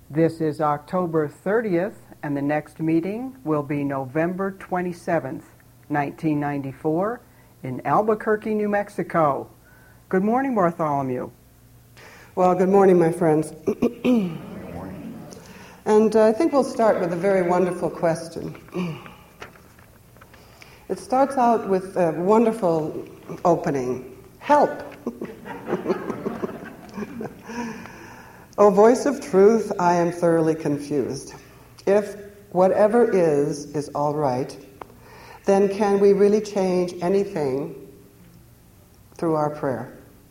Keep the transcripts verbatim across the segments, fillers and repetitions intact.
This is October thirtieth, and the next meeting will be November twenty-seventh, nineteen ninety-four, in Albuquerque, New Mexico. Good morning, Bartholomew. Well, good morning, my friends. And uh, I think we'll start with a very wonderful question. It starts out with a wonderful opening. Help! O voice of truth, I am thoroughly confused. If whatever is, is all right, then can we really change anything through our prayer?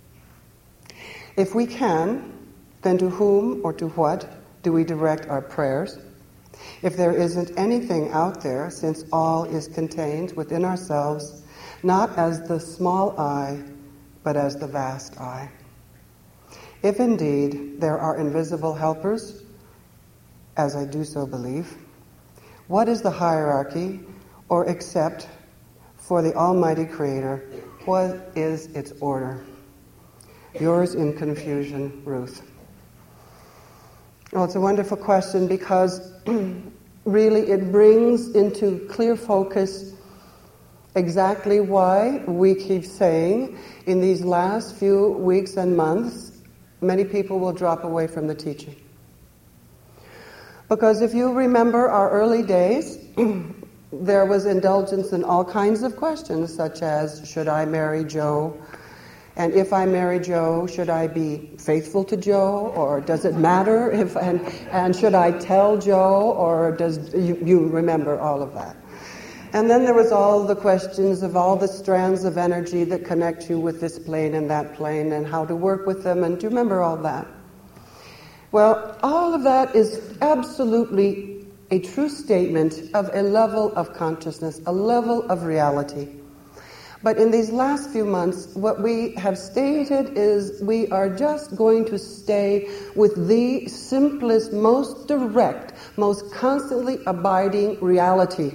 If we can, then to whom or to what do we direct our prayers? If there isn't anything out there, since all is contained within ourselves, not as the small I, but as the vast I. If indeed there are invisible helpers, as I do so believe, what is the hierarchy, or except for the Almighty Creator, what is its order? Yours in confusion, Ruth. Well, it's a wonderful question because really it brings into clear focus exactly why we keep saying in these last few weeks and months many people will drop away from the teaching. Because if you remember our early days, there was indulgence in all kinds of questions, such as, should I marry Joe? And if I marry Joe, should I be faithful to Joe? Or does it matter? if And, and should I tell Joe? Or does you, you remember all of that? And then there was all the questions of all the strands of energy that connect you with this plane and that plane and how to work with them. And do you remember all that? Well, all of that is absolutely a true statement of a level of consciousness, a level of reality. But in these last few months, what we have stated is we are just going to stay with the simplest, most direct, most constantly abiding reality.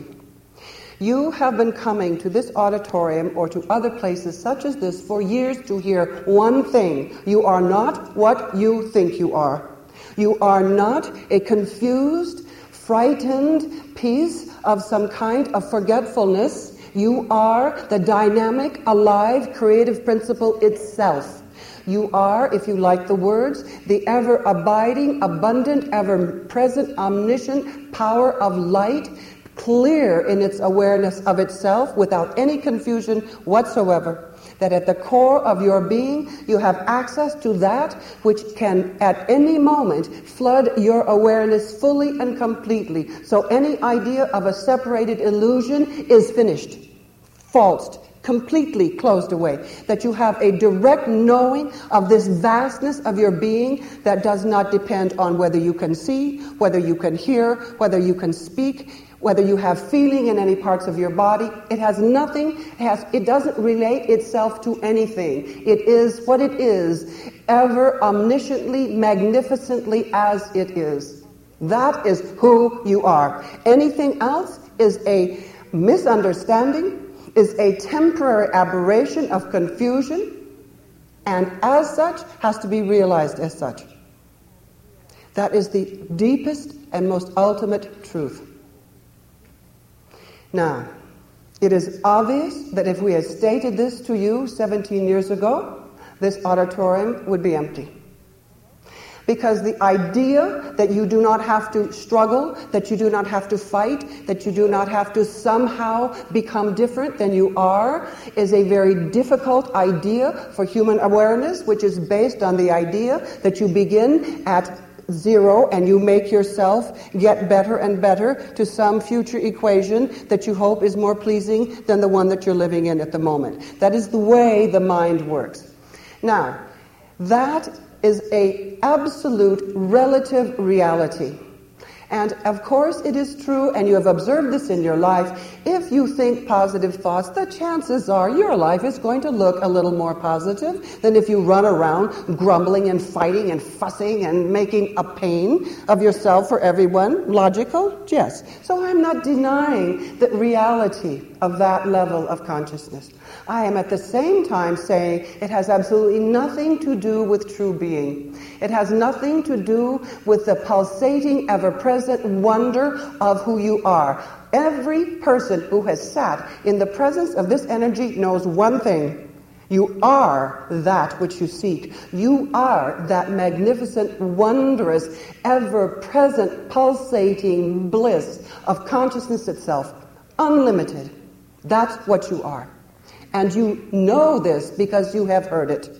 You have been coming to this auditorium or to other places such as this for years to hear one thing. You are not what you think you are. You are not a confused, frightened piece of some kind of forgetfulness. You are the dynamic, alive, creative principle itself. You are, if you like the words, the ever-abiding, abundant, ever-present, omniscient power of light, clear in its awareness of itself without any confusion whatsoever, that at the core of your being you have access to that which can at any moment flood your awareness fully and completely. So any idea of a separated illusion is finished, falsed, completely closed away. That you have a direct knowing of this vastness of your being that does not depend on whether you can see, whether you can hear, whether you can speak, whether you have feeling in any parts of your body. It has nothing, it, has, it doesn't relate itself to anything. It is what it is, ever omnisciently, magnificently as it is. That is who you are. Anything else is a misunderstanding, is a temporary aberration of confusion, and as such has to be realized as such. That is the deepest and most ultimate truth. Now, it is obvious that if we had stated this to you seventeen years ago, this auditorium would be empty. Because the idea that you do not have to struggle, that you do not have to fight, that you do not have to somehow become different than you are, is a very difficult idea for human awareness, which is based on the idea that you begin at zero and you make yourself get better and better to some future equation that you hope is more pleasing than the one that you're living in at the moment. That is the way the mind works. Now, that is a absolute relative reality. And of course it is true, and you have observed this in your life, if you think positive thoughts, the chances are your life is going to look a little more positive than if you run around grumbling and fighting and fussing and making a pain of yourself for everyone. Logical? Yes. So I'm not denying the reality of that level of consciousness. I am at the same time saying it has absolutely nothing to do with true being. It has nothing to do with the pulsating, ever-present wonder of who you are. Every person who has sat in the presence of this energy knows one thing. You are that which you seek. You are that magnificent, wondrous, ever-present, pulsating bliss of consciousness itself. Unlimited. That's what you are. And you know this because you have heard it.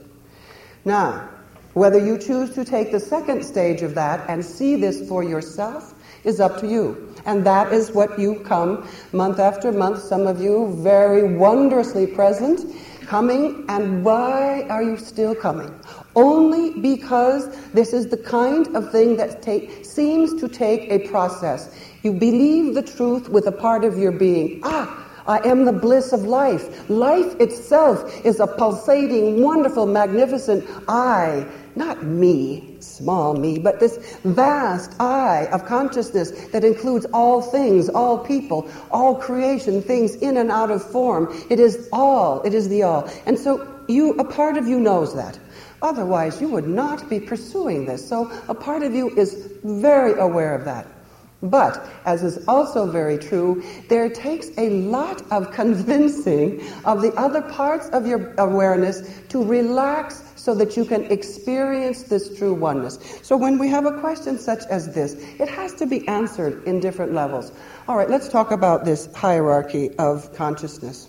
Now, whether you choose to take the second stage of that and see this for yourself is up to you. And that is what you come month after month, some of you very wondrously present, coming. And why are you still coming? Only because this is the kind of thing that take, seems to take a process. You believe the truth with a part of your being. Ah! I am the bliss of life. Life itself is a pulsating, wonderful, magnificent I. Not me, small me, but this vast I of consciousness that includes all things, all people, all creation, things in and out of form. It is all. It is the all. And so you, a part of you knows that. Otherwise, you would not be pursuing this. So a part of you is very aware of that. But, as is also very true, there takes a lot of convincing of the other parts of your awareness to relax so that you can experience this true oneness. So when we have a question such as this, it has to be answered in different levels. All right, let's talk about this hierarchy of consciousness.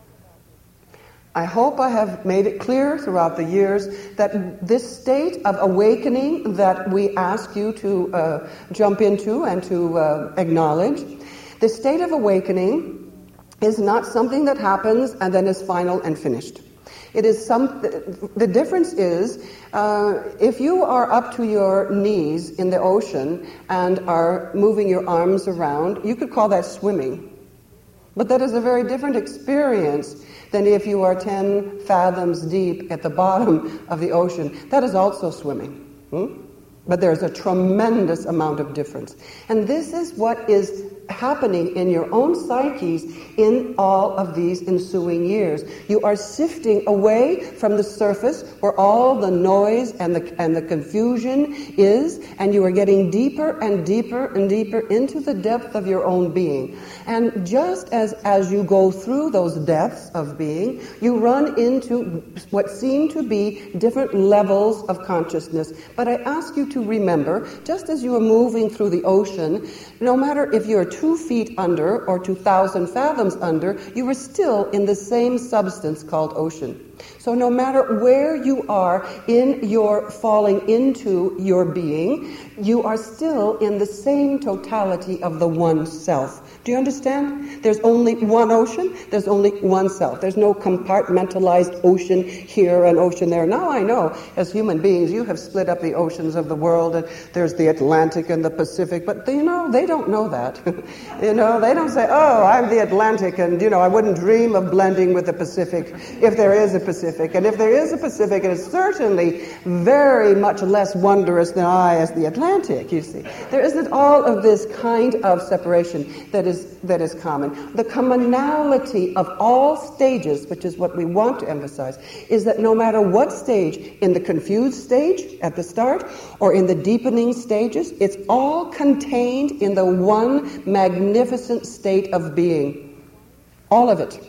I hope I have made it clear throughout the years that this state of awakening that we ask you to uh, jump into and to uh, acknowledge, this state of awakening is not something that happens and then is final and finished. It is some. The difference is, uh, if you are up to your knees in the ocean and are moving your arms around, you could call that swimming. But that is a very different experience than if you are ten fathoms deep at the bottom of the ocean. That is also swimming. Hmm? But there's a tremendous amount of difference. And this is what is happening in your own psyches in all of these ensuing years. You are sifting away from the surface where all the noise and the and the confusion is, and you are getting deeper and deeper and deeper into the depth of your own being. And just as, as you go through those depths of being, you run into what seem to be different levels of consciousness. But I ask you to remember, just as you are moving through the ocean, no matter if you're two feet under or two thousand fathoms under, you are still in the same substance called ocean. So no matter where you are in your falling into your being, you are still in the same totality of the one self. Do you understand? There's only one ocean, there's only one self. There's no compartmentalized ocean here and ocean there. Now I know, as human beings, you have split up the oceans of the world, and there's the Atlantic and the Pacific, but you know, they don't know that. You know, they don't say, oh, I'm the Atlantic, and you know, I wouldn't dream of blending with the Pacific if there is a Pacific. And if there is a Pacific, it is certainly very much less wondrous than I as the Atlantic, you see. There isn't all of this kind of separation that is that is common. The commonality of all stages, which is what we want to emphasize, is that no matter what stage, in the confused stage at the start or in the deepening stages, it's all contained in the one magnificent state of being. All of it.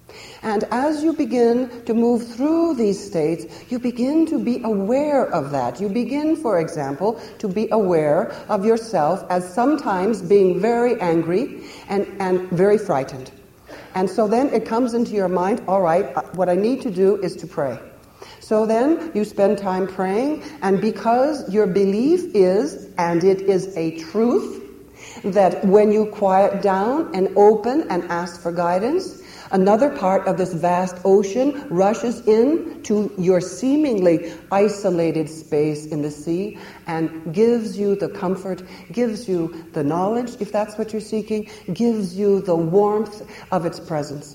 And as you begin to move through these states, you begin to be aware of that. You begin, for example, to be aware of yourself as sometimes being very angry and, and very frightened. And so then it comes into your mind, all right, what I need to do is to pray. So then you spend time praying, and because your belief is, and it is a truth, that when you quiet down and open and ask for guidance, Another part of this vast ocean rushes in to your seemingly isolated space in the sea and gives you the comfort, gives you the knowledge, if that's what you're seeking, gives you the warmth of its presence.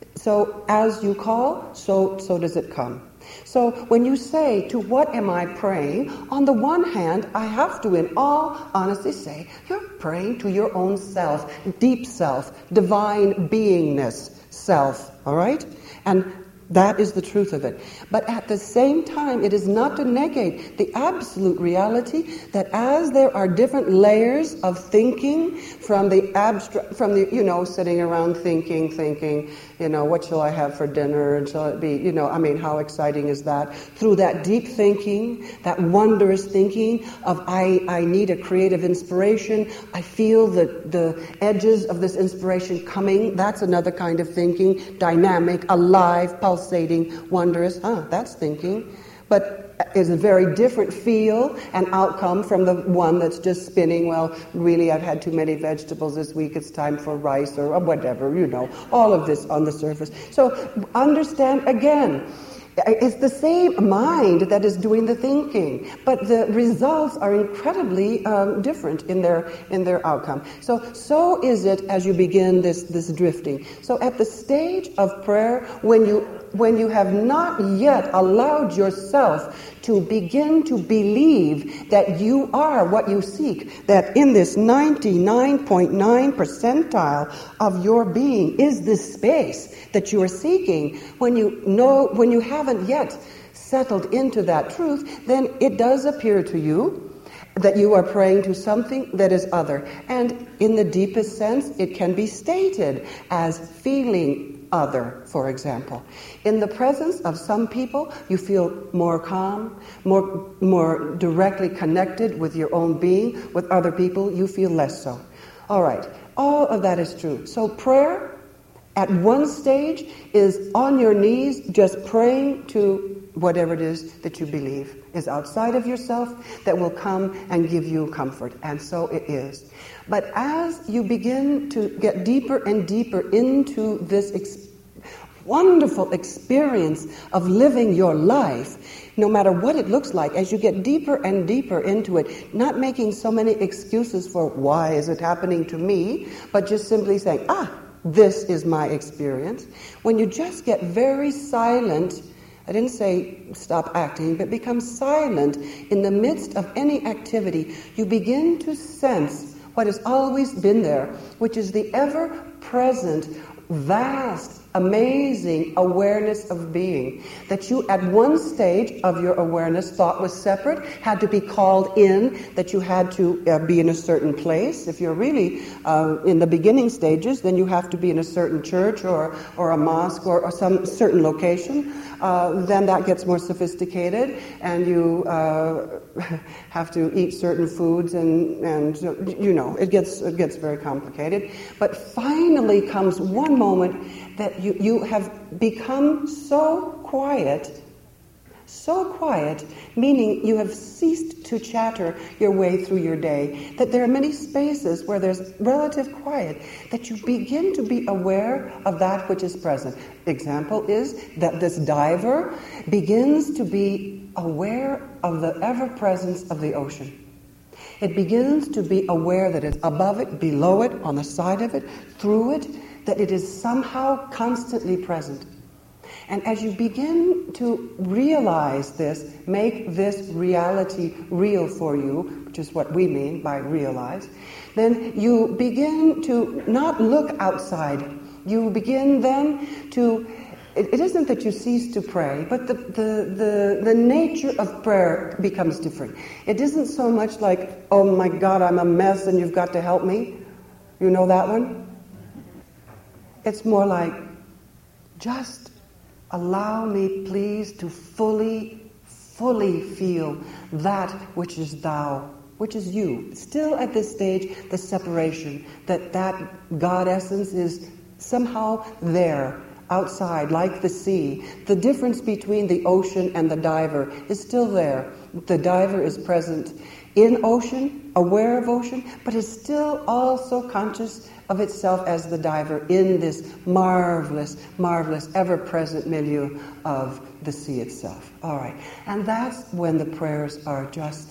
So as you call, so so does it come. So when you say, to what am I praying? On the one hand, I have to in all honesty say, you're praying to your own self, deep self, divine beingness self, all right? And that is the truth of it. But at the same time, it is not to negate the absolute reality that as there are different layers of thinking from the abstract, from the, you know, sitting around thinking, thinking, you know, what shall I have for dinner? And shall it be, you know, I mean, how exciting is that? Through that deep thinking, that wondrous thinking of I, I need a creative inspiration. I feel the, the edges of this inspiration coming. That's another kind of thinking, dynamic, alive, pulsating, wondrous. Ah, that's thinking. But is a very different feel and outcome from the one that's just spinning, well, really I've had too many vegetables this week, it's time for rice or whatever, you know, all of this on the surface. So understand again, it's the same mind that is doing the thinking, but the results are incredibly um, different in their in their outcome. So so is it as you begin this this drifting. So at the stage of prayer, when you when you have not yet allowed yourself to begin to believe that you are what you seek, that in this ninety-nine point nine percentile of your being is this space that you are seeking, when you know, when you haven't yet settled into that truth, then it does appear to you that you are praying to something that is other. And in the deepest sense, it can be stated as feeling other, for example. In the presence of some people, you feel more calm, more more directly connected with your own being. With other people, you feel less so. All right, all of that is true. So prayer, at one stage, is on your knees, just praying to whatever it is that you believe is outside of yourself that will come and give you comfort. And so it is. But as you begin to get deeper and deeper into this ex- wonderful experience of living your life, no matter what it looks like, as you get deeper and deeper into it, not making so many excuses for why is it happening to me, but just simply saying, ah, this is my experience. When you just get very silent, I didn't say stop acting, but become silent in the midst of any activity, you begin to sense what has always been there, which is the ever-present, vast, amazing awareness of being, that you at one stage of your awareness thought was separate, had to be called in, that you had to uh, be in a certain place. If you're really uh, in the beginning stages, then you have to be in a certain church or, or a mosque or, or some certain location. Uh, then that gets more sophisticated, and you uh, have to eat certain foods, and, and you know, it gets it gets very complicated. But finally comes one moment that you, you have become so quiet, so quiet, meaning you have ceased to chatter your way through your day, that there are many spaces where there's relative quiet, that you begin to be aware of that which is present. Example is that this diver begins to be aware of the ever-presence of the ocean. It begins to be aware that it's above it, below it, on the side of it, through it, that it is somehow constantly present. And as you begin to realize this, make this reality real for you, which is what we mean by realize, then you begin to not look outside. You begin then to, it, it isn't that you cease to pray, but the, the, the, the nature of prayer becomes different. It isn't so much like, oh my God, I'm a mess and you've got to help me. You know that one? It's more like, just allow me, please, to fully, fully feel that which is thou, which is you. Still at this stage, the separation, that that God essence is somehow there, outside, like the sea. The difference between the ocean and the diver is still there. The diver is present in ocean, aware of ocean, but is still also conscious of itself as the diver in this marvelous, marvelous, ever-present milieu of the sea itself. All right. And that's when the prayers are just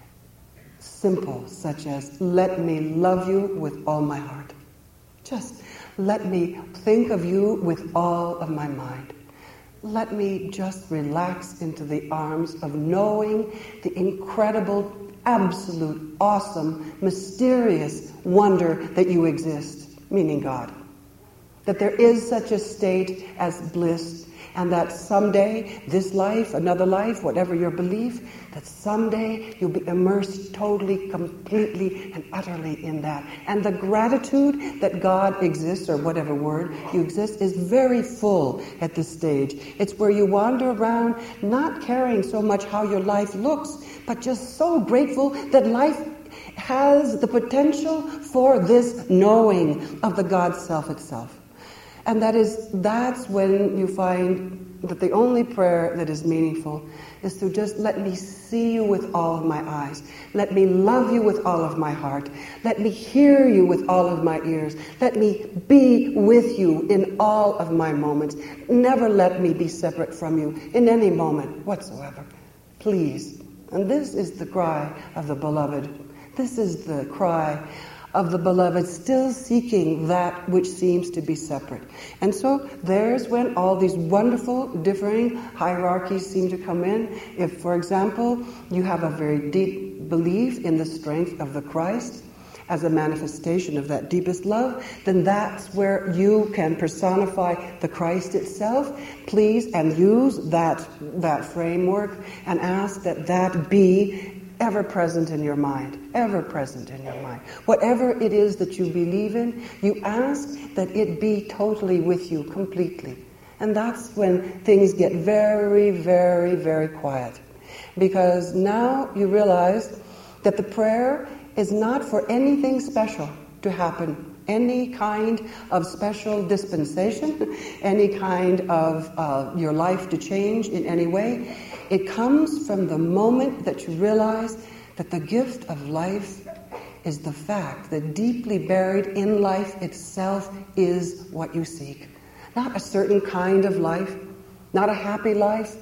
simple, such as, let me love you with all my heart. Just let me think of you with all of my mind. Let me just relax into the arms of knowing the incredible, absolute, awesome, mysterious wonder that you exist, meaning God. That there is such a state as bliss, and that someday, this life, another life, whatever your belief, that someday you'll be immersed totally, completely, and utterly in that. And the gratitude that God exists, or whatever word you exist, is very full at this stage. It's where you wander around not caring so much how your life looks, but just so grateful that life has the potential for this knowing of the God self itself. And that is, that's when you find that the only prayer that is meaningful is to just let me see you with all of my eyes. Let me love you with all of my heart. Let me hear you with all of my ears. Let me be with you in all of my moments. Never let me be separate from you in any moment whatsoever. Please. And this is the cry of the beloved. This is the cry of the beloved, still seeking that which seems to be separate. And so there's when all these wonderful differing hierarchies seem to come in. If, for example, you have a very deep belief in the strength of the Christ as a manifestation of that deepest love, then that's where you can personify the Christ itself. Please, and use that, that framework and ask that that be ever present in your mind, ever present in your mind. Whatever it is that you believe in, you ask that it be totally with you, completely. And that's when things get very, very, very quiet. Because now you realize that the prayer is not for anything special to happen, any kind of special dispensation, any kind of uh, your life to change in any way. It comes from the moment that you realize that the gift of life is the fact that deeply buried in life itself is what you seek. Not a certain kind of life, not a happy life,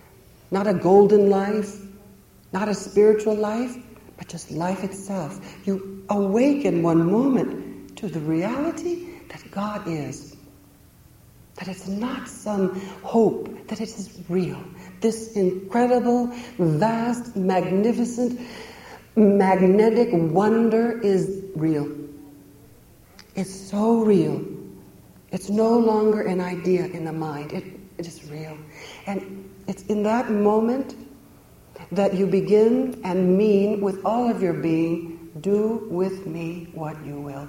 not a golden life, not a spiritual life, but just life itself. You awaken one moment to the reality that God is. That it's not some hope, that it is real. This incredible, vast, magnificent, magnetic wonder is real. It's so real. It's no longer an idea in the mind. It, it is real. And it's in that moment that you begin and mean with all of your being, do with me what you will.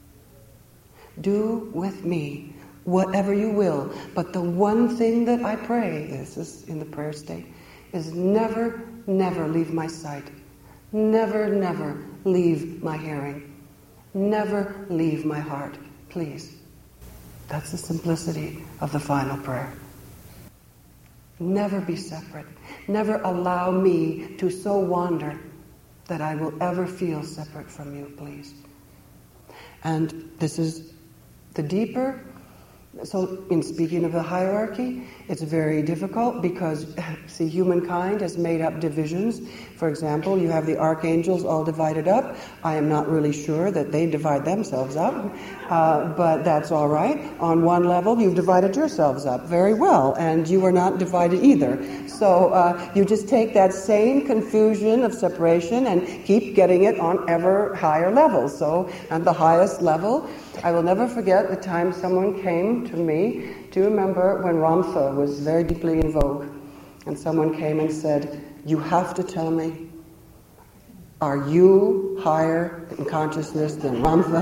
Do with me whatever you will. But the one thing that I pray, this is in the prayer state, is never, never leave my sight. Never, never leave my hearing. Never leave my heart. Please. That's the simplicity of the final prayer. Never be separate. Never allow me to so wander that I will ever feel separate from you, please. And this is the deeper. So in speaking of the hierarchy, it's very difficult because, see, humankind has made up divisions. For example, you have the archangels all divided up. I am not really sure that they divide themselves up, uh, but that's all right. On one level, you've divided yourselves up very well, and you are not divided either. So uh, you just take that same confusion of separation and keep getting it on ever higher levels. So at the highest level, I will never forget the time someone came to me. Do you remember when Ramtha was very deeply in vogue? And someone came and said, you have to tell me, are you higher in consciousness than Ramtha?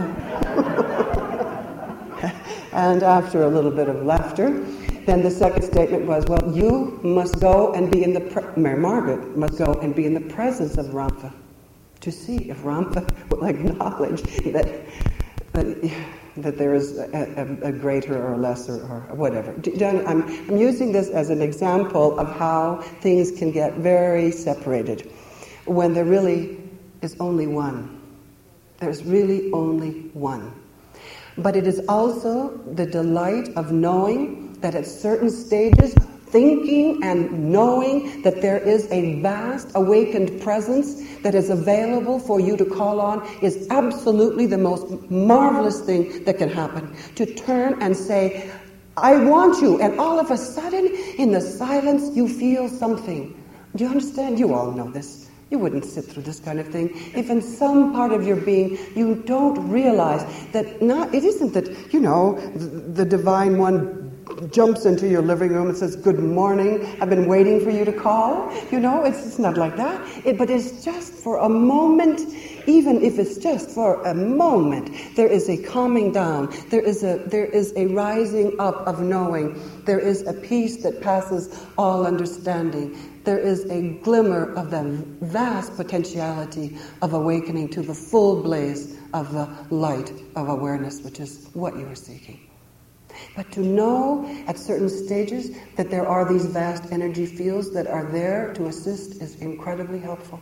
And after a little bit of laughter, then the second statement was, well, you must go and be in the, pre- Mary Margaret must go and be in the presence of Ramtha to see if Ramtha will acknowledge that That, that there is a, a, a greater or lesser or whatever. I'm, I'm using this as an example of how things can get very separated when they're really is only one. There's really only one. But it is also the delight of knowing that at certain stages, thinking and knowing that there is a vast awakened presence that is available for you to call on is absolutely the most marvelous thing that can happen. To turn and say, I want you, and all of a sudden, in the silence, you feel something. Do you understand? You all know this. You wouldn't sit through this kind of thing if in some part of your being you don't realize that not, it isn't that, you know, the, the Divine One jumps into your living room and says, good morning, I've been waiting for you to call. You know, it's, it's not like that. It, but it's just for a moment, even if it's just for a moment, there is a calming down. There is a, there is a rising up of knowing. There is a peace that passes all understanding. There is a glimmer of the vast potentiality of awakening to the full blaze of the light of awareness, which is what you are seeking. But to know at certain stages that there are these vast energy fields that are there to assist is incredibly helpful.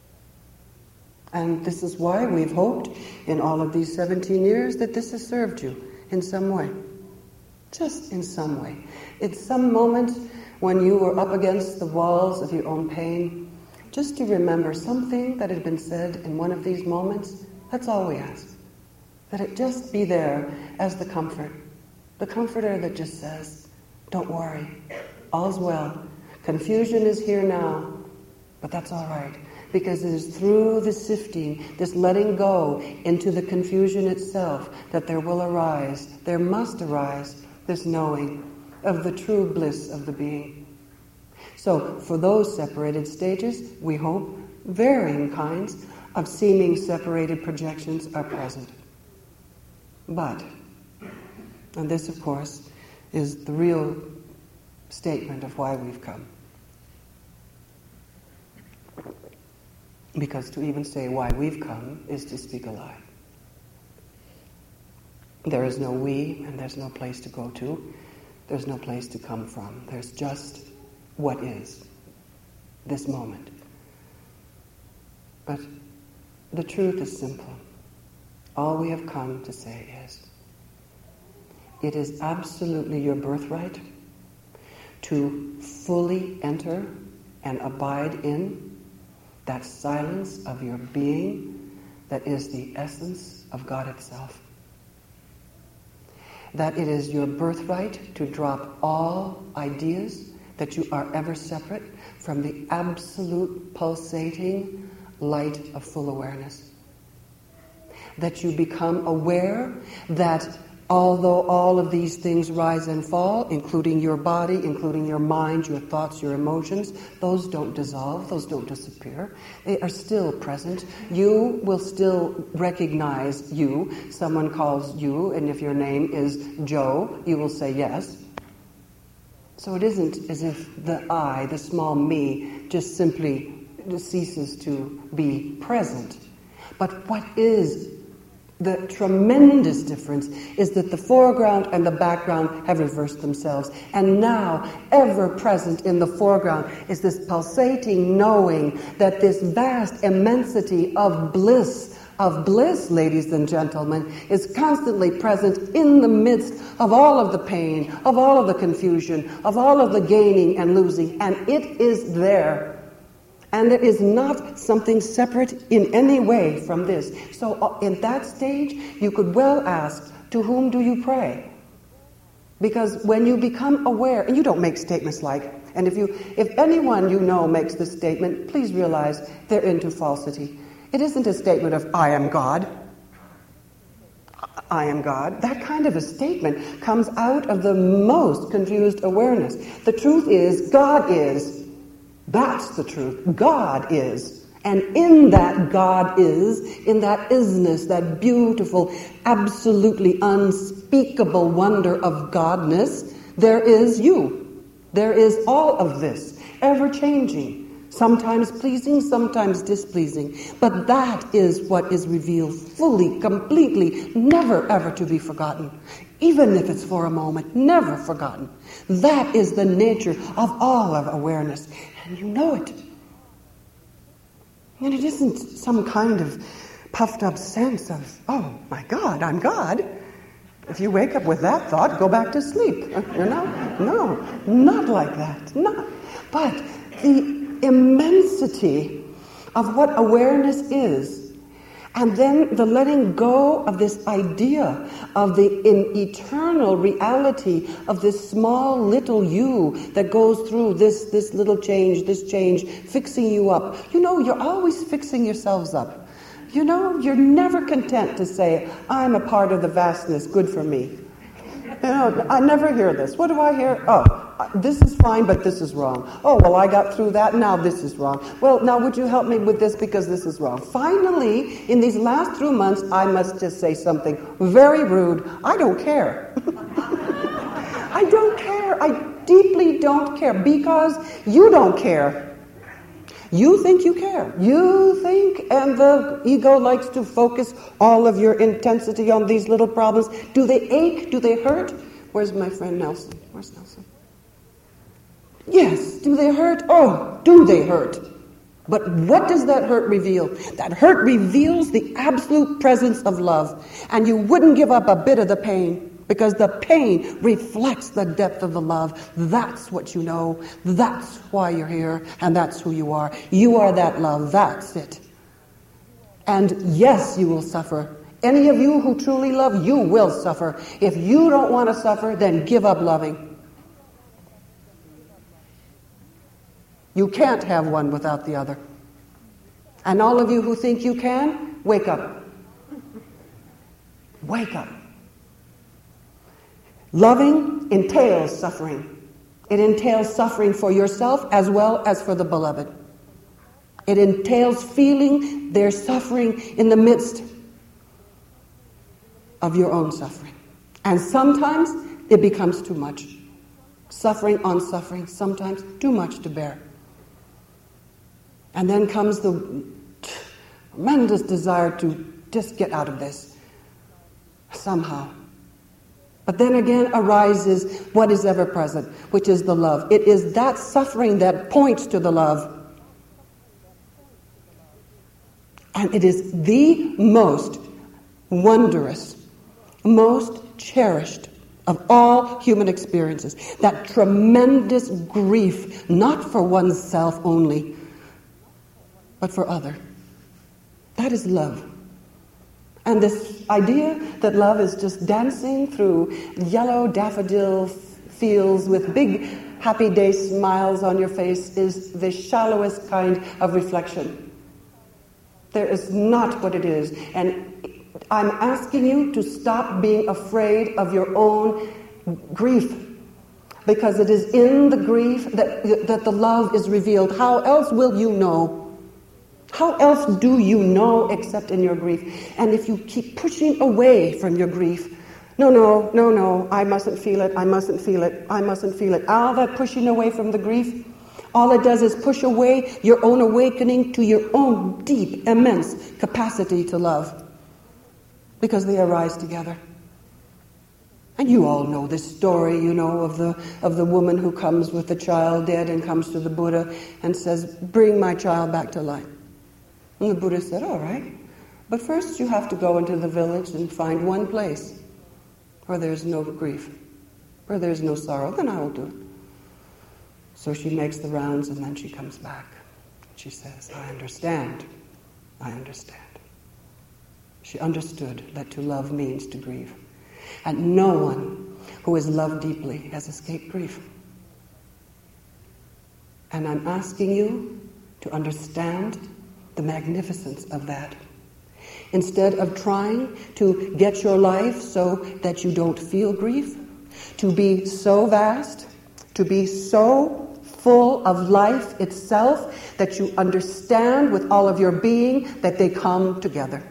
And this is why we've hoped in all of these seventeen years that this has served you in some way. Just in some way. It's some moment when you were up against the walls of your own pain, just to remember something that had been said in one of these moments. That's all we ask. That it just be there as the comfort. The comforter that just says, don't worry, all's well. Confusion is here now, but that's all right. Because it is through the sifting, this letting go into the confusion itself, that there will arise, there must arise, this knowing of the true bliss of the being. So for those separated stages, we hope varying kinds of seeming separated projections are present. But, and this of course is the real statement of why we've come. Because to even say why we've come is to speak a lie. There is no we, and there's no place to go to. There's no place to come from. There's just what is, this moment. But the truth is simple. All we have come to say is, it is absolutely your birthright to fully enter and abide in that silence of your being that is the essence of God itself. That it is your birthright to drop all ideas that you are ever separate from the absolute pulsating light of full awareness. That you become aware that although all of these things rise and fall, including your body, including your mind, your thoughts, your emotions, those don't dissolve, those don't disappear. They are still present. You will still recognize you. Someone calls you, and if your name is Joe, you will say yes. So it isn't as if the I, the small me, just simply ceases to be present. But what is the tremendous difference is that the foreground and the background have reversed themselves. And now, ever present in the foreground is this pulsating knowing that this vast immensity of bliss, of bliss, ladies and gentlemen, is constantly present in the midst of all of the pain, of all of the confusion, of all of the gaining and losing. And it is there. And it is not something separate in any way from this. So in that stage, you could well ask, to whom do you pray? Because when you become aware, and you don't make statements like, and if you, if anyone you know makes this statement, please realize they're into falsity. It isn't a statement of, I am God. I am God. That kind of a statement comes out of the most confused awareness. The truth is, God is. That's the truth. God is. And in that God is, in that isness, that beautiful, absolutely unspeakable wonder of Godness, there is you. There is all of this, ever-changing, sometimes pleasing, sometimes displeasing. But that is what is revealed fully, completely, never ever to be forgotten. Even if it's for a moment, never forgotten. That is the nature of all of awareness. And you know it. And it isn't some kind of puffed up sense of, oh my God, I'm God. If you wake up with that thought, go back to sleep. You know? No, not like that. Not. But the immensity of what awareness is, and then the letting go of this idea of the in eternal reality of this small little you that goes through this, this little change, this change, fixing you up. You know, you're always fixing yourselves up. You know, you're never content to say, I'm a part of the vastness, good for me. You know, I never hear this. What do I hear? Oh, this is fine, but this is wrong. Oh, well, I got through that, now this is wrong. Well, now would you help me with this because this is wrong? Finally, in these last three months, I must just say something very rude. I don't care. I don't care. I deeply don't care because you don't care. You think you care. You think, and the ego likes to focus all of your intensity on these little problems. Do they ache? Do they hurt? Where's my friend Nelson? Where's Nelson? Yes, do they hurt? Oh, do they hurt? But what does that hurt reveal? That hurt reveals the absolute presence of love. And you wouldn't give up a bit of the pain. Because the pain reflects the depth of the love. That's what you know. That's why you're here. And that's who you are. You are that love. That's it. And yes, you will suffer. Any of you who truly love, you will suffer. If you don't want to suffer, then give up loving. You can't have one without the other. And all of you who think you can, wake up. Wake up. Loving entails suffering. It entails suffering for yourself as well as for the beloved. It entails feeling their suffering in the midst of your own suffering. And sometimes it becomes too much. Suffering on suffering, sometimes too much to bear. And then comes the tremendous desire to just get out of this somehow. But then again arises what is ever present, which is the love. It is that suffering that points to the love. And it is the most wondrous, most cherished of all human experiences. That tremendous grief, not for oneself only, but for other. That is love. And this idea that love is just dancing through yellow daffodil fields with big happy day smiles on your face is the shallowest kind of reflection. There is not what it is. And I'm asking you to stop being afraid of your own grief. Because it is in the grief that, that the love is revealed. How else will you know? How else do you know except in your grief? And if you keep pushing away from your grief, no, no, no, no, I mustn't feel it, I mustn't feel it, I mustn't feel it. All that pushing away from the grief, all it does is push away your own awakening to your own deep, immense capacity to love. Because they arise together. And you all know this story, you know, of the of the woman who comes with the child dead and comes to the Buddha and says, bring my child back to life. And the Buddha said, all right, but first you have to go into the village and find one place where there's no grief, where there's no sorrow, then I will do it. So she makes the rounds and then she comes back. She says, I understand, I understand. She understood that to love means to grieve. And no one who has loved deeply has escaped grief. And I'm asking you to understand the magnificence of that. Instead of trying to get your life so that you don't feel grief, to be so vast, to be so full of life itself that you understand with all of your being that they come together.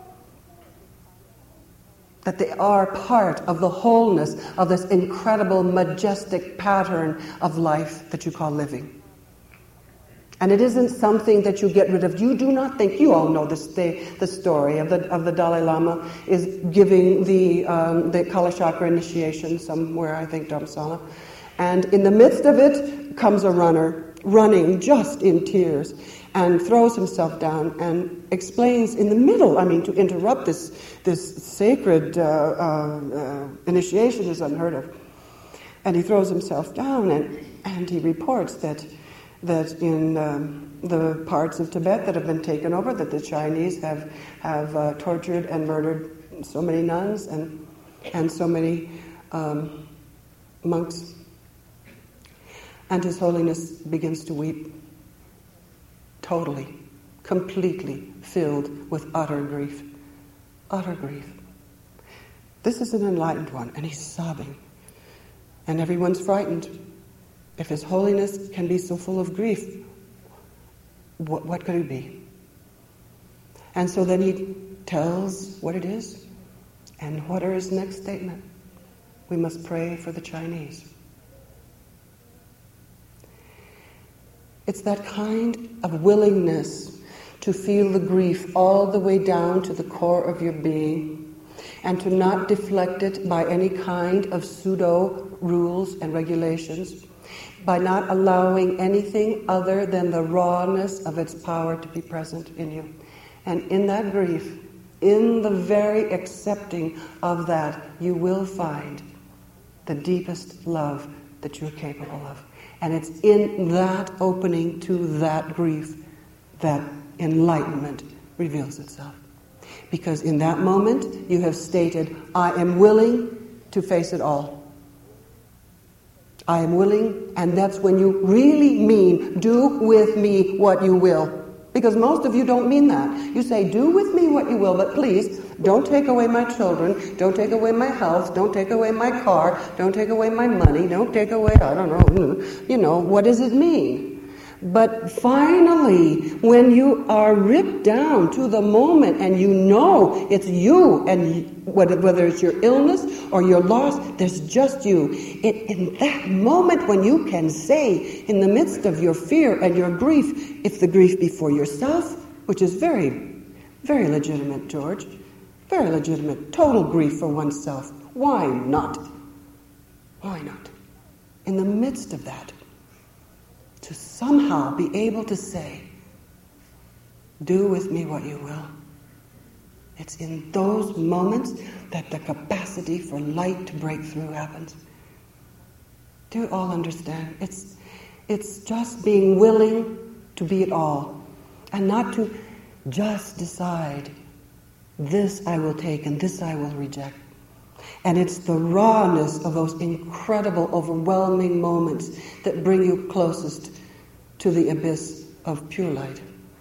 That they are part of the wholeness of this incredible, majestic pattern of life that you call living. And it isn't something that you get rid of. You do not think, you all know this, the, the story of the of the Dalai Lama is giving the um, the Kalachakra initiation somewhere, I think, Dharamsala. And in the midst of it comes a runner, running just in tears. and throws himself down and explains in the middle, I mean, to interrupt this, this sacred uh, uh, uh, initiation is unheard of. And he throws himself down, and, and he reports that, that in um, the parts of Tibet that have been taken over, that the Chinese have, have uh, tortured and murdered so many nuns and, and so many um, monks. And His Holiness begins to weep, totally, completely filled with utter grief. Utter grief. This is an enlightened one, and he's sobbing. And everyone's frightened. If His Holiness can be so full of grief, what, what could it be? And so then he tells what it is. And what are his next statement? We must pray for the Chinese. It's that kind of willingness to feel the grief all the way down to the core of your being, and to not deflect it by any kind of pseudo rules and regulations, by not allowing anything other than the rawness of its power to be present in you. And in that grief, in the very accepting of that, you will find the deepest love that you're capable of. And it's in that opening to that grief that enlightenment reveals itself. Because in that moment, you have stated, I am willing to face it all. I am willing, and that's when you really mean, do with me what you will. Because most of you don't mean that. You say, do with me what you will, but please, don't take away my children, don't take away my health, don't take away my car, don't take away my money, don't take away, I don't know, you know, what does it mean? But finally, when you are ripped down to the moment and you know it's you, and whether, whether it's your illness or your loss, there's just you. It, in that moment when you can say, in the midst of your fear and your grief, if the grief be for yourself, which is very, very legitimate, George, very legitimate, total grief for oneself, why not? Why not? In the midst of that, to somehow be able to say, do with me what you will. It's in those moments that the capacity for light to break through happens. Do you all understand? It's, it's just being willing to be it all, and not to just decide, this I will take and this I will reject. And it's the rawness of those incredible, overwhelming moments that bring you closest to the abyss of pure light.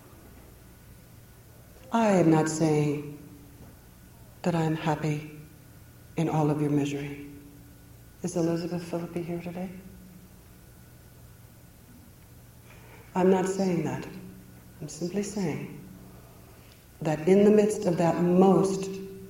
I am not saying that I'm happy in all of your misery. Is Elizabeth Philippi here today? I'm not saying that. I'm simply saying that in the midst of that most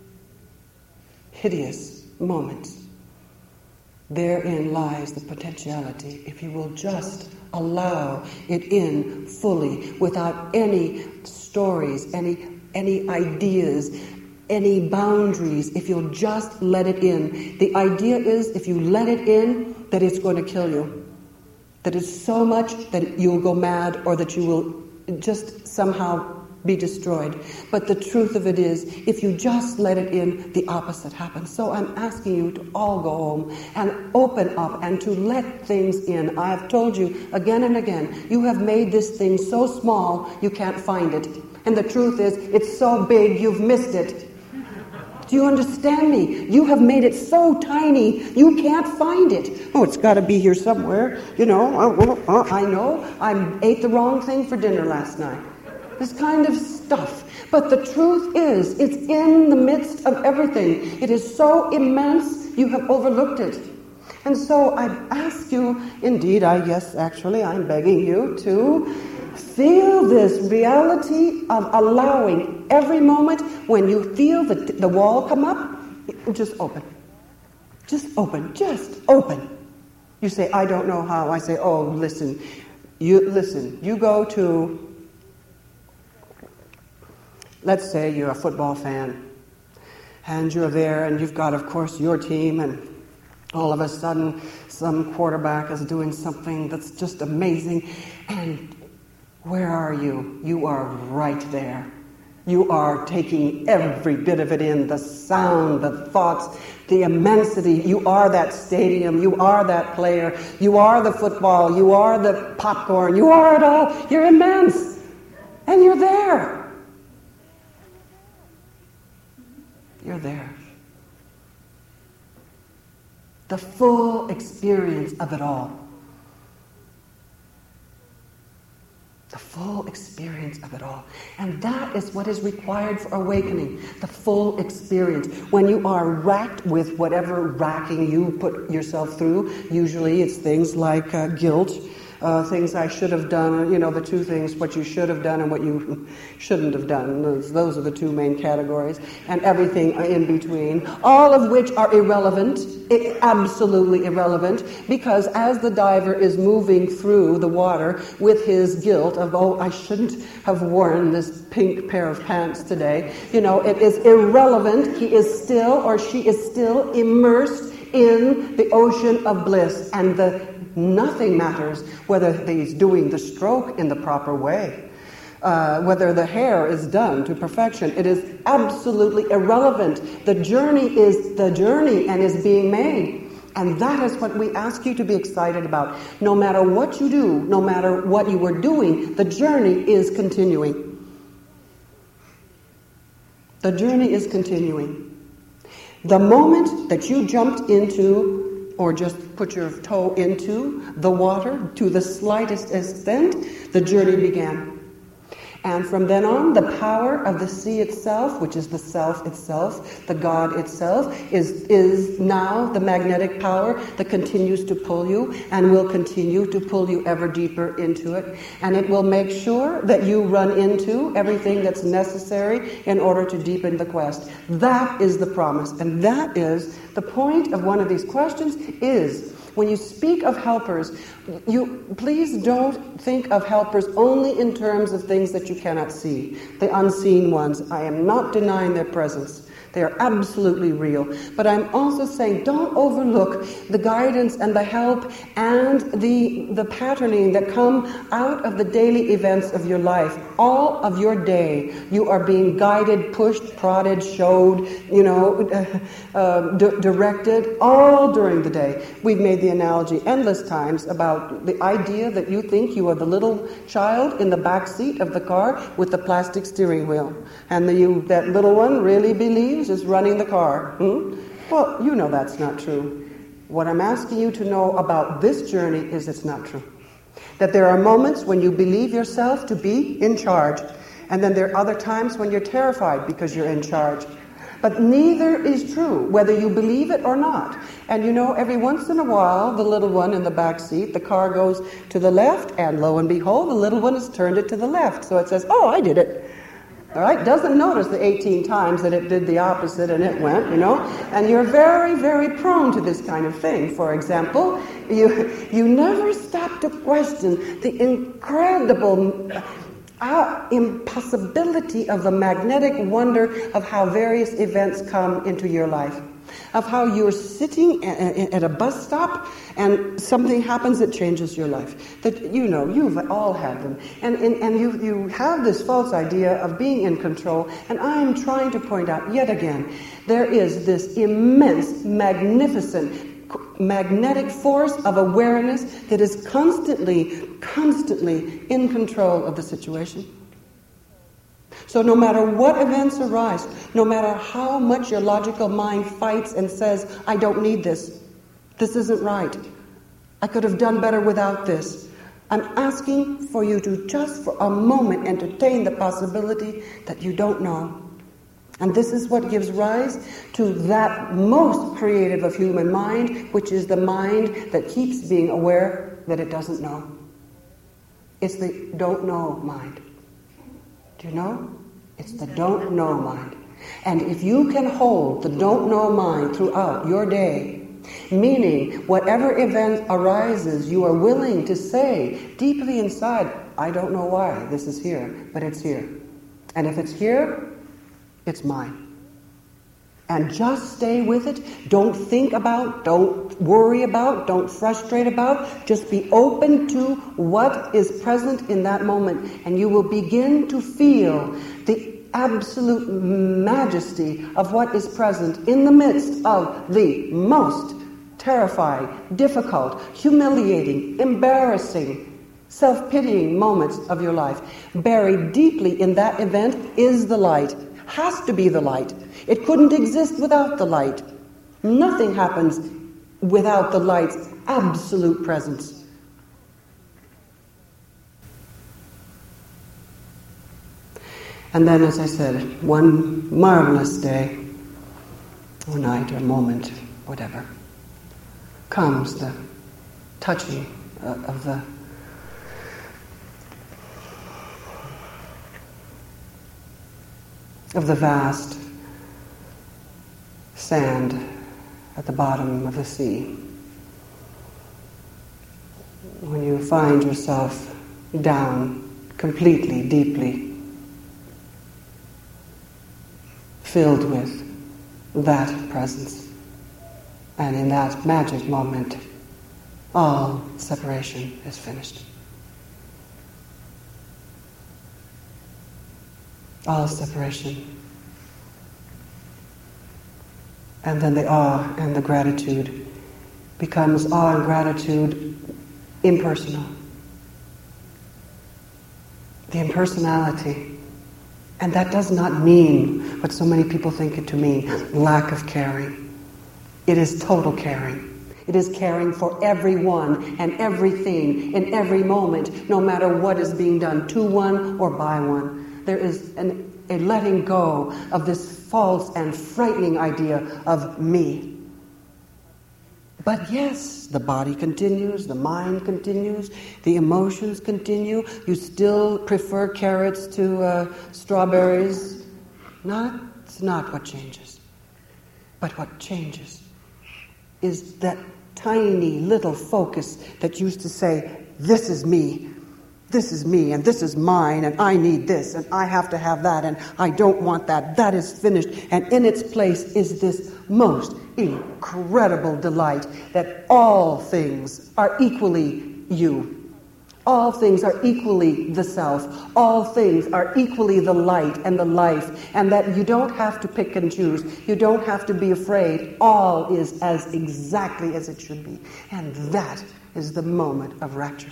hideous moment, therein lies the potentiality, if you will just allow it in fully, without any stories, any any ideas, any boundaries, if you'll just let it in. The idea is, if you let it in, that it's going to kill you. That it's so much that you'll go mad, or that you will just somehow be destroyed. But the truth of it is, if you just let it in, the opposite happens. So I'm asking you to all go home and open up and to let things in. I've told you again and again, you have made this thing so small you can't find it. And the truth is, it's so big you've missed it. Do you understand me? You have made it so tiny, you can't find it. Oh, it's got to be here somewhere. You know, oh, oh, I know. I ate the wrong thing for dinner last night. This kind of stuff. But the truth is, it's in the midst of everything. It is so immense, you have overlooked it. And so I ask you, indeed, I guess actually I'm begging you to feel this reality of allowing every moment when you feel the, the wall come up, just open. Just open. Just open. You say, I don't know how. I say, oh, listen. You listen. You go to, let's say you're a football fan, and you're there, and you've got, of course, your team, and all of a sudden some quarterback is doing something that's just amazing, and Where are you? You are right there. You are taking every bit of it in, the sound, the thoughts, the immensity. You are that stadium. You are that player. You are the football. You are the popcorn. You are it all. You're immense. And you're there. You're there. The full experience of it all. The full experience of it all. And that is what is required for awakening. The full experience. When you are racked with whatever racking you put yourself through, usually it's things like uh, guilt, uh, things I should have done, you know, the two things, what you should have done and what you shouldn't have done. Those, those are the two main categories. And everything in between, all of which are irrelevant, absolutely irrelevant, because as the diver is moving through the water with his guilt of, oh, I shouldn't have worn this pink pair of pants today, you know, it is irrelevant. He is still, or she is still immersed in the ocean of bliss, and the nothing matters whether he's doing the stroke in the proper way, uh, whether the hair is done to perfection. It is absolutely irrelevant. The journey is the journey and is being made. And that is what we ask you to be excited about. No matter what you do, no matter what you were doing, the journey is continuing. The journey is continuing. The moment that you jumped into or just put your toe into the water to the slightest extent, the journey began. And from then on, the power of the sea itself, which is the self itself, the God itself, is, is now the magnetic power that continues to pull you and will continue to pull you ever deeper into it. And it will make sure that you run into everything that's necessary in order to deepen the quest. That is the promise. And that is the point of one of these questions is, when you speak of helpers, you please don't think of helpers only in terms of things that you cannot see. The unseen ones, I am not denying their presence. They are absolutely real. But I'm also saying don't overlook the guidance and the help and the, the patterning that come out of the daily events of your life. All of your day, you are being guided, pushed, prodded, showed, you know, uh, uh, d- directed, all during the day. We've made the analogy endless times about the idea that you think you are the little child in the back seat of the car with the plastic steering wheel. And the, you, that little one really believes is running the car. Hmm? Well, you know that's not true. What I'm asking you to know about this journey is it's not true. That there are moments when you believe yourself to be in charge, and then there are other times when you're terrified because you're in charge. But neither is true, whether you believe it or not. And you know, every once in a while, the little one in the back seat, the car goes to the left, and lo and behold, the little one has turned it to the left. So it says, oh, I did it. All right, doesn't notice the eighteen times that it did the opposite and it went, you know. And you're very, very prone to this kind of thing. For example, you you never stop to question the incredible uh, impossibility of the magnetic wonder of how various events come into your life. Of how you're sitting at a bus stop and something happens that changes your life. That, you know, you've all had them. And, and, and you, you have this false idea of being in control. And I am trying to point out yet again, there is this immense, magnificent, magnetic force of awareness that is constantly, constantly in control of the situation. So no matter what events arise, no matter how much your logical mind fights and says, I don't need this, this isn't right, I could have done better without this, I'm asking for you to just for a moment entertain the possibility that you don't know. And this is what gives rise to that most creative of human mind, which is the mind that keeps being aware that it doesn't know. It's the don't know mind. Do you know? It's the don't know mind. And if you can hold the don't know mind throughout your day, meaning whatever event arises, you are willing to say deeply inside, I don't know why this is here, but it's here. And if it's here, it's mine. And just stay with it. Don't think about, don't worry about, don't frustrate about. Just be open to what is present in that moment. And you will begin to feel the absolute majesty of what is present in the midst of the most terrifying, difficult, humiliating, embarrassing, self-pitying moments of your life. Buried deeply in that event is the light. Has to be the light. It couldn't exist without the light. Nothing happens without the light's absolute presence. And then, as I said, one marvelous day, or night, or moment, whatever, comes the touching uh, of the of the vast sand at the bottom of the sea. When you find yourself down completely, deeply filled with that presence. And in that magic moment, all separation is finished. All separation. And then the awe and the gratitude becomes awe and gratitude impersonal. The impersonality. And that does not mean what so many people think it to mean, lack of caring. It is total caring. It is caring for everyone and everything in every moment, no matter what is being done to one or by one. There is an, a letting go of this false and frightening idea of me. But yes, the body continues, the mind continues, the emotions continue. You still prefer carrots to uh, strawberries. Not, it's not what changes. But what changes is that tiny little focus that used to say, this is me, this is me, and this is mine, and I need this, and I have to have that, and I don't want that. That is finished. And in its place is this most incredible delight that all things are equally you. All things are equally the self. All things are equally the light and the life, and that you don't have to pick and choose. You don't have to be afraid. All is as exactly as it should be. And that is the moment of rapture.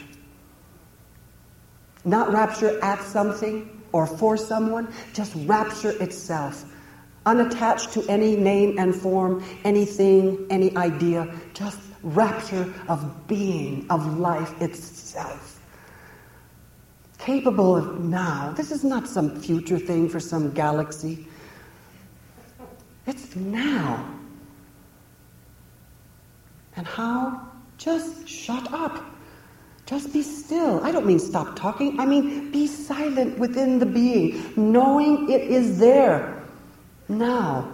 Not rapture at something or for someone, just rapture itself. Unattached to any name and form, anything, any idea, just rapture of being, of life itself. Capable of now. This is not some future thing for some galaxy. It's now. And how? Just shut up. Just be still. I don't mean stop talking. I mean be silent within the being, knowing it is there. Now.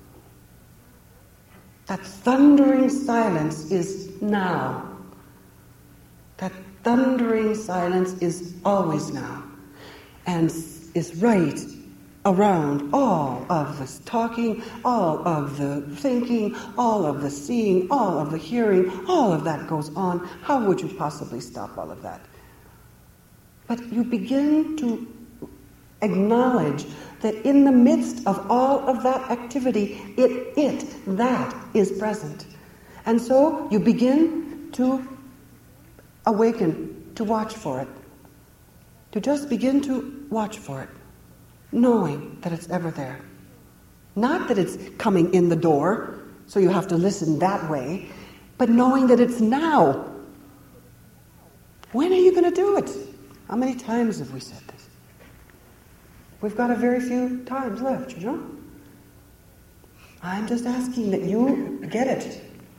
That thundering silence is now. That thundering silence is always now. And is right around all of the talking, all of the thinking, all of the seeing, all of the hearing, all of that goes on. How would you possibly stop all of that? But you begin to acknowledge that in the midst of all of that activity, it, it, that is present. And so you begin to awaken, to watch for it. To just begin to watch for it, knowing that it's ever there. Not that it's coming in the door, so you have to listen that way, but knowing that it's now. When are you going to do it? How many times have we said this? We've got a very few times left, you know? I'm just asking that you get it.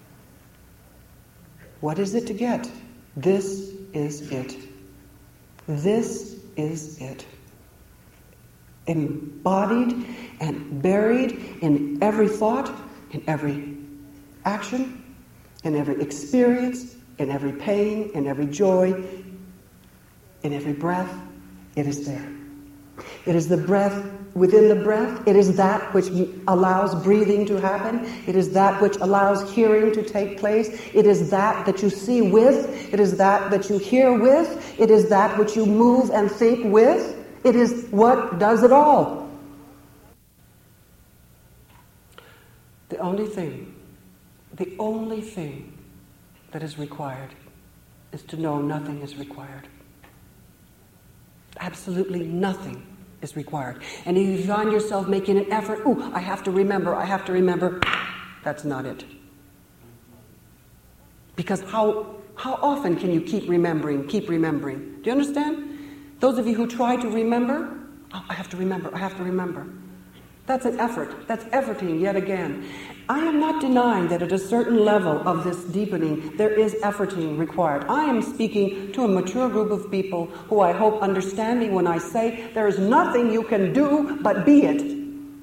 What is it to get? This is it. This is it. Embodied and buried in every thought, in every action, in every experience, in every pain, in every joy, in every breath, it is there. It is the breath within the breath. It is that which allows breathing to happen. It is that which allows hearing to take place. It is that that you see with. It is that that you hear with. It is that which you move and think with. It is what does it all. The only thing, the only thing that is required is to know nothing is required. Absolutely nothing is required. And if you find yourself making an effort, ooh, I have to remember, I have to remember, that's not it. Because how how often can you keep remembering, keep remembering? Do you understand? Those of you who try to remember, oh, I have to remember, I have to remember. That's an effort. That's efforting yet again. I am not denying that at a certain level of this deepening, there is efforting required. I am speaking to a mature group of people who I hope understand me when I say there is nothing you can do but be it.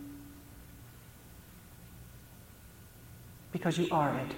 Because you are it.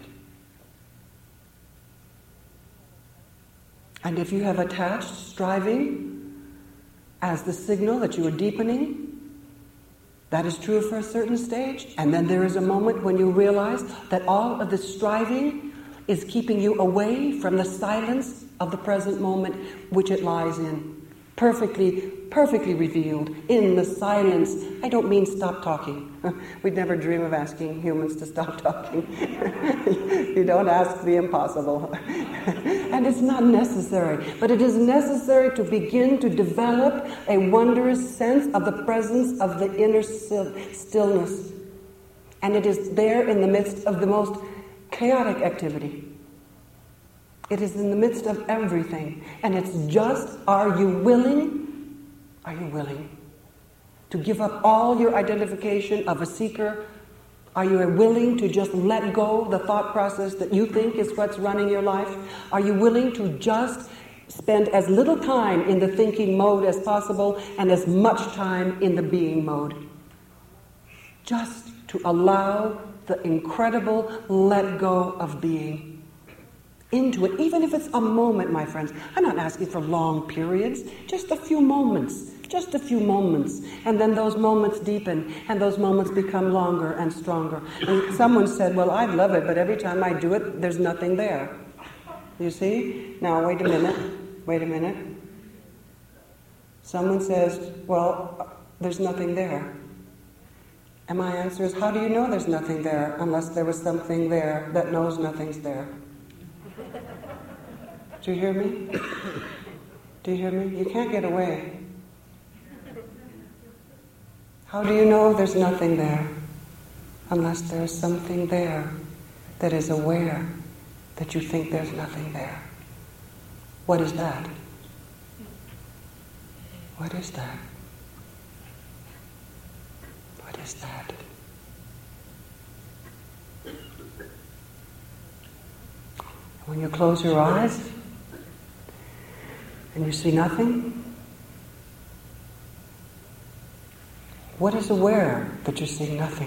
And if you have attached striving as the signal that you are deepening, that is true for a certain stage, and then there is a moment when you realize that all of this striving is keeping you away from the silence of the present moment which it lies in. Perfectly, perfectly revealed in the silence. I don't mean stop talking. We'd never dream of asking humans to stop talking. You don't ask the impossible. And it's not necessary. But it is necessary to begin to develop a wondrous sense of the presence of the inner stillness. And it is there in the midst of the most chaotic activity. It is in the midst of everything. And it's just, are you willing? Are you willing to give up all your identification of a seeker? Are you willing to just let go the thought process that you think is what's running your life? Are you willing to just spend as little time in the thinking mode as possible and as much time in the being mode? Just to allow the incredible let go of being into it, even if it's a moment, my friends. I'm not asking for long periods, just a few moments, just a few moments. And then those moments deepen, and those moments become longer and stronger. And someone said, well, I love it, but every time I do it, there's nothing there. You see? Now, wait a minute, wait a minute. Someone says, well, there's nothing there. And my answer is, how do you know there's nothing there unless there was something there that knows nothing's there? Do you hear me? Do you hear me? You can't get away. How do you know there's nothing there unless there's something there that is aware that you think there's nothing there? What is that? What is that? What is that? When you close your eyes and you see nothing, what is aware that you're seeing nothing?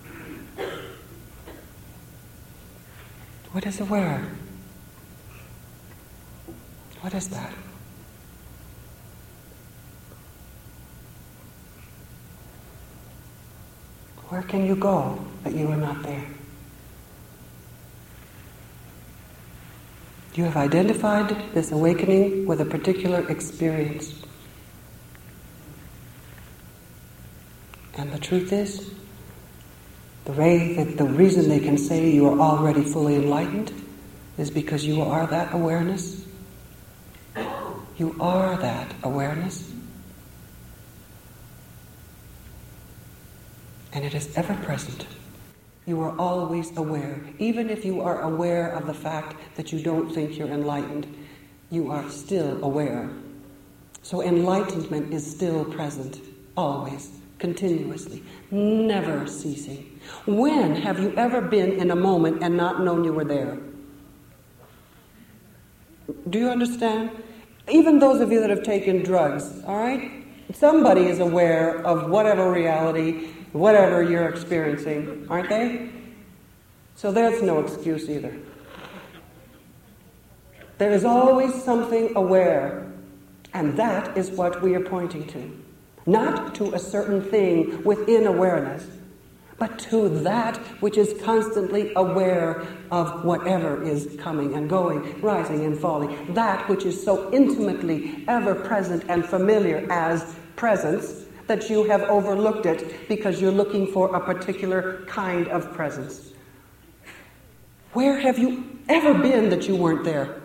What is aware? What is that? Where can you go that you are not there? You have identified this awakening with a particular experience. And the truth is, the way that the reason they can say you are already fully enlightened is because you are that awareness. You are that awareness. And it is ever present. You are always aware. Even if you are aware of the fact that you don't think you're enlightened, you are still aware. So enlightenment is still present, always, continuously, never ceasing. When have you ever been in a moment and not known you were there? Do you understand? Even those of you that have taken drugs, all right? Somebody is aware of whatever reality, whatever you're experiencing, aren't they? So there's no excuse either. There is always something aware, and that is what we are pointing to. Not to a certain thing within awareness, but to that which is constantly aware of whatever is coming and going, rising and falling. That which is so intimately ever present and familiar as presence that you have overlooked it because you're looking for a particular kind of presence. Where have you ever been that you weren't there?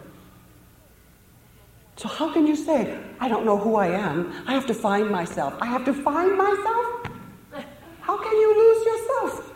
So how can you say, I don't know who I am, I have to find myself. I have to find myself? How can you lose yourself?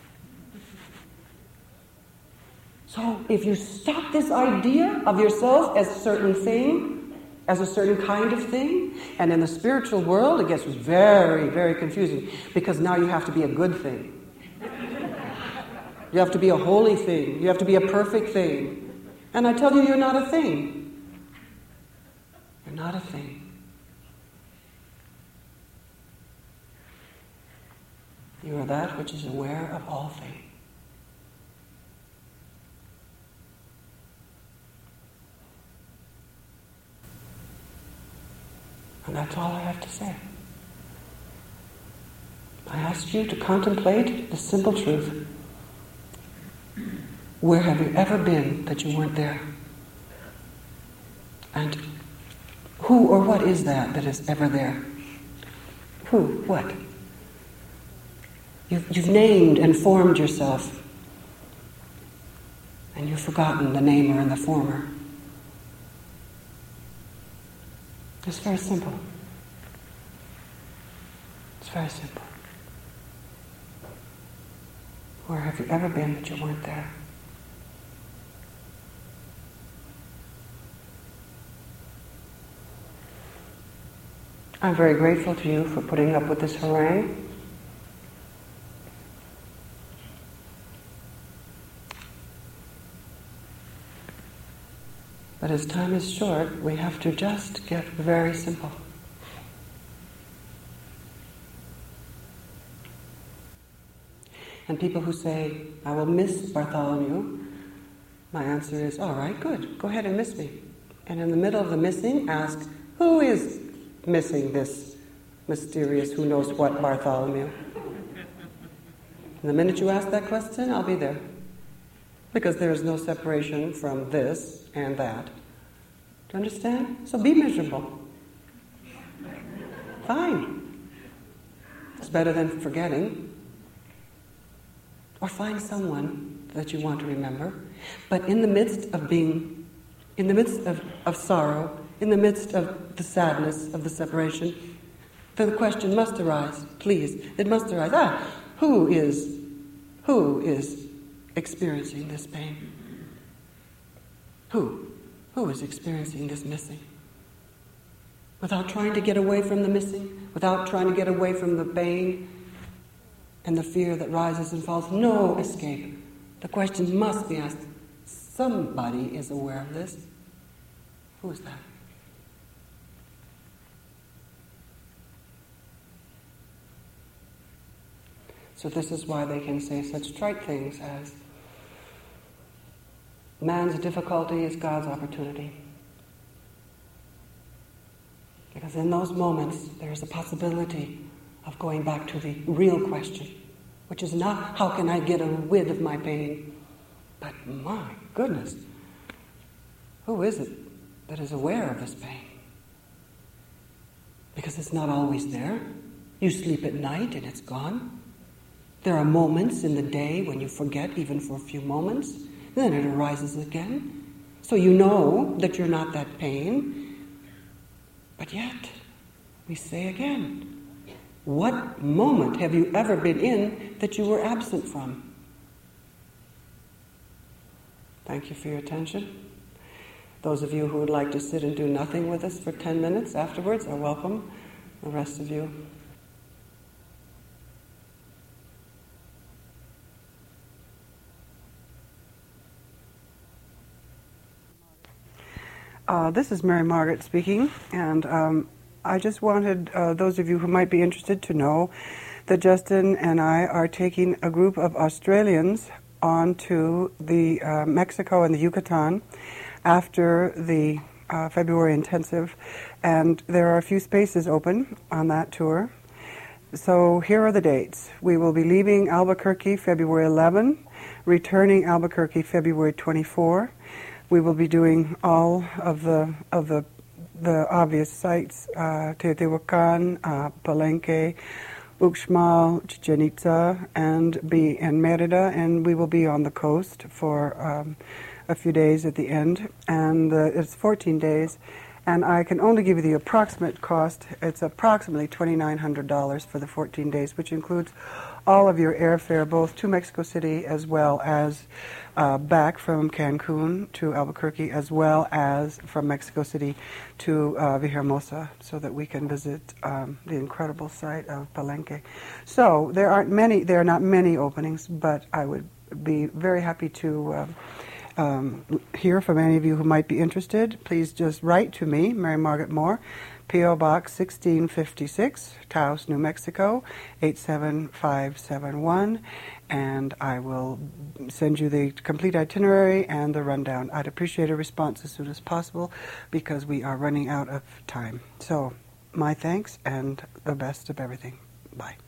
So if you stop this idea of yourself as a certain thing, as a certain kind of thing, and in the spiritual world it gets very, very confusing, because now you have to be a good thing. You have to be a holy thing. You have to be a perfect thing. And I tell you, you're not a thing. You're not a thing. You are that which is aware of all things. And that's all I have to say. I ask you to contemplate the simple truth. Where have you ever been that you weren't there? And who or what is that that is ever there? Who? What? You've, you've named and formed yourself, and you've forgotten the namer and the former. It's very simple. It's very simple. Where have you ever been that you weren't there? I'm very grateful to you for putting up with this harangue. But as time is short, we have to just get very simple. And people who say, I will miss Bartholomew, my answer is, all right, good, go ahead and miss me. And in the middle of the missing, ask, who is missing this mysterious who knows what Bartholomew? And the minute you ask that question, I'll be there. Because there is no separation from this and that. Do you understand? So be miserable. Fine. It's better than forgetting. Or find someone that you want to remember. But in the midst of being, in the midst of, of sorrow, in the midst of the sadness of the separation, the question must arise, please. It must arise. Ah, who is, who is experiencing this pain? Who? Who is experiencing this missing? Without trying to get away from the missing, without trying to get away from the pain and the fear that rises and falls, no escape. The question must be asked. Somebody is aware of this. Who is that? So this is why they can say such trite things as, man's difficulty is God's opportunity. Because in those moments, there is a possibility of going back to the real question, which is not, how can I get rid of my pain? But my goodness, who is it that is aware of this pain? Because it's not always there. You sleep at night and it's gone. There are moments in the day when you forget, even for a few moments, then it arises again. So you know that you're not that pain. But yet, we say again, what moment have you ever been in that you were absent from? Thank you for your attention. Those of you who would like to sit and do nothing with us for ten minutes afterwards are welcome. The rest of you. Uh, this is Mary Margaret speaking, and um, I just wanted uh, those of you who might be interested to know that Justin and I are taking a group of Australians on to the uh, Mexico and the Yucatan after the uh, February intensive, and there are a few spaces open on that tour. So here are the dates. We will be leaving Albuquerque February eleventh, returning Albuquerque February twenty-fourth. We will be doing all of the of the the obvious sites: uh, Teotihuacan, uh, Palenque, Uxmal, Chichen Itza, and be in Merida, and we will be on the coast for um, a few days at the end, and uh, it's fourteen days. And I can only give you the approximate cost. It's approximately twenty-nine hundred dollars for the fourteen days, which includes all of your airfare, both to Mexico City as well as uh, back from Cancun to Albuquerque, as well as from Mexico City to uh, Villahermosa, so that we can visit um, the incredible site of Palenque. So there aren't many, there are not many openings, but I would be very happy to uh, Um, hear from any of you who might be interested. Please just write to me, Mary Margaret Moore, P O Box sixteen fifty-six, Taos, New Mexico, eight seven five seven one, and I will send you the complete itinerary and the rundown. I'd appreciate a response as soon as possible because we are running out of time. So, my thanks and the best of everything. Bye.